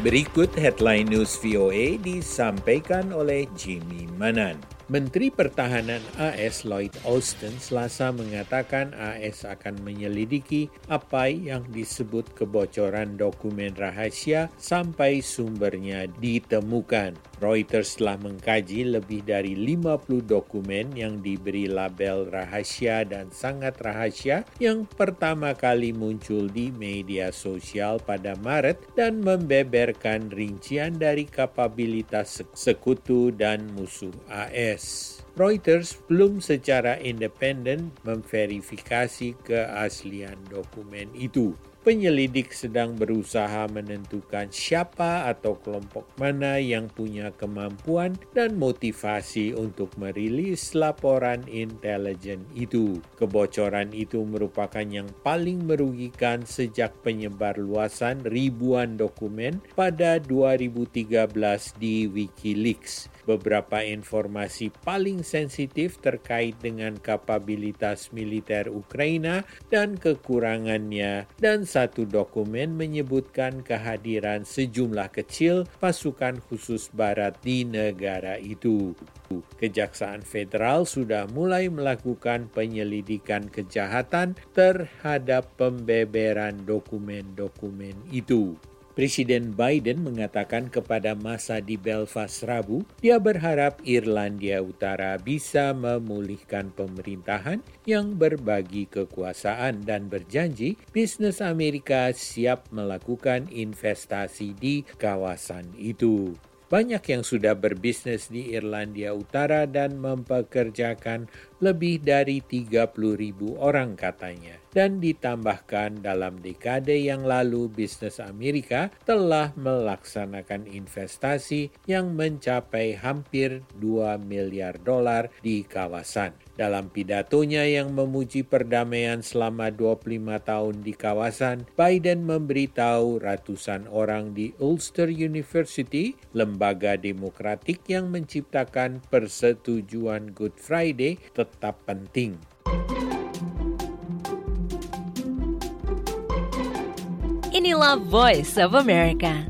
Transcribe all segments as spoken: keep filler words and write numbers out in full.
Berikut headline news V O A disampaikan oleh Jimmy Manan. Menteri Pertahanan A S Lloyd Austin Selasa mengatakan A S akan menyelidiki apa yang disebut kebocoran dokumen rahasia sampai sumbernya ditemukan. Reuters telah mengkaji lebih dari lima puluh dokumen yang diberi label rahasia dan sangat rahasia yang pertama kali muncul di media sosial pada Maret dan membeberkan rincian dari kapabilitas sekutu dan musuh A S. Reuters belum secara independen memverifikasi keaslian dokumen itu. Penyelidik sedang berusaha menentukan siapa atau kelompok mana yang punya kemampuan dan motivasi untuk merilis laporan intelijen itu. Kebocoran itu merupakan yang paling merugikan sejak penyebarluasan ribuan dokumen pada dua ribu tiga belas di WikiLeaks. Beberapa informasi paling sensitif terkait dengan kapabilitas militer Ukraina dan kekurangannya, dan satu dokumen menyebutkan kehadiran sejumlah kecil pasukan khusus barat di negara itu. Kejaksaan Federal sudah mulai melakukan penyelidikan kejahatan terhadap pembeberan dokumen-dokumen itu. Presiden Biden mengatakan kepada massa di Belfast Rabu, dia berharap Irlandia Utara bisa memulihkan pemerintahan yang berbagi kekuasaan dan berjanji bisnis Amerika siap melakukan investasi di kawasan itu. Banyak yang sudah berbisnis di Irlandia Utara dan mempekerjakan lebih dari tiga puluh ribu orang katanya. Dan ditambahkan dalam dekade yang lalu bisnis Amerika telah melaksanakan investasi yang mencapai hampir dua miliar dolar di kawasan. Dalam pidatonya yang memuji perdamaian selama dua puluh lima tahun di kawasan, Biden memberitahu ratusan orang di Ulster University, lembaga demokratik yang menciptakan persetujuan Good Friday, tetap penting. Inilah Voice of America.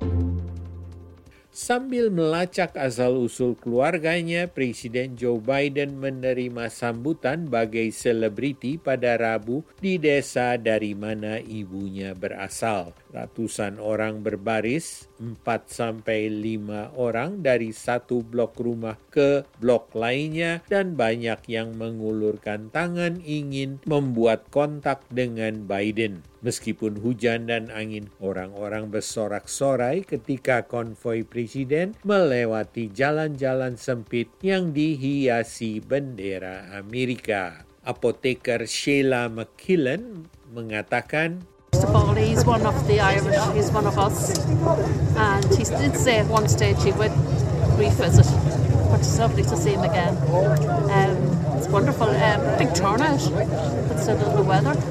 Sambil melacak asal-usul keluarganya, Presiden Joe Biden menerima sambutan bagai selebriti pada Rabu di desa dari mana ibunya berasal. Ratusan orang berbaris, empat sampai lima orang dari satu blok rumah ke blok lainnya, dan banyak yang mengulurkan tangan ingin membuat kontak dengan Biden. Meskipun hujan dan angin, orang-orang bersorak-sorai ketika konvoi presiden melewati jalan-jalan sempit yang dihiasi bendera Amerika. Apoteker Sheila McKillen mengatakan, Mister Foley is one of the Irish, he's one of us, and he did say at one stage he would revisit, but it's lovely to see him again. Um, it's wonderful, um, big turnout, considering the weather.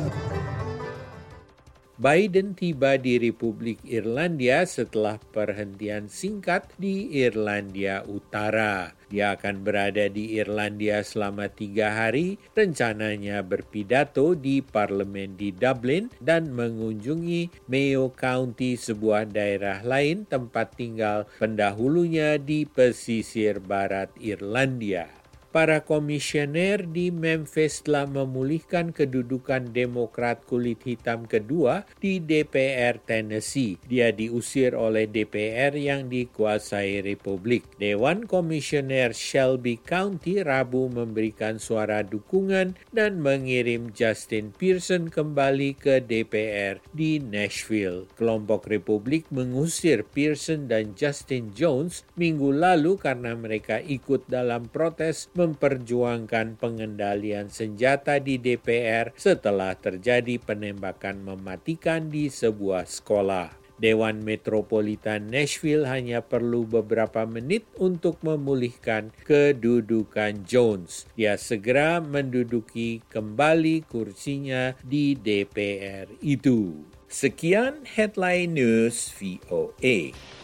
Biden tiba di Republik Irlandia setelah perhentian singkat di Irlandia Utara. Dia akan berada di Irlandia selama tiga hari, rencananya berpidato di parlemen di Dublin dan mengunjungi Mayo County, sebuah daerah lain tempat tinggal pendahulunya di pesisir barat Irlandia. Para komisioner di Memphis telah memulihkan kedudukan Demokrat kulit hitam kedua di D P R Tennessee. Dia diusir oleh D P R yang dikuasai Republik. Dewan Komisioner Shelby County Rabu memberikan suara dukungan dan mengirim Justin Pearson kembali ke D P R di Nashville. Kelompok Republik mengusir Pearson dan Justin Jones minggu lalu karena mereka ikut dalam protes memperjuangkan pengendalian senjata di D P R setelah terjadi penembakan mematikan di sebuah sekolah. Dewan Metropolitan Nashville hanya perlu beberapa menit untuk memulihkan kedudukan Jones. Dia segera menduduki kembali kursinya di D P R itu. Sekian Headline News V O A.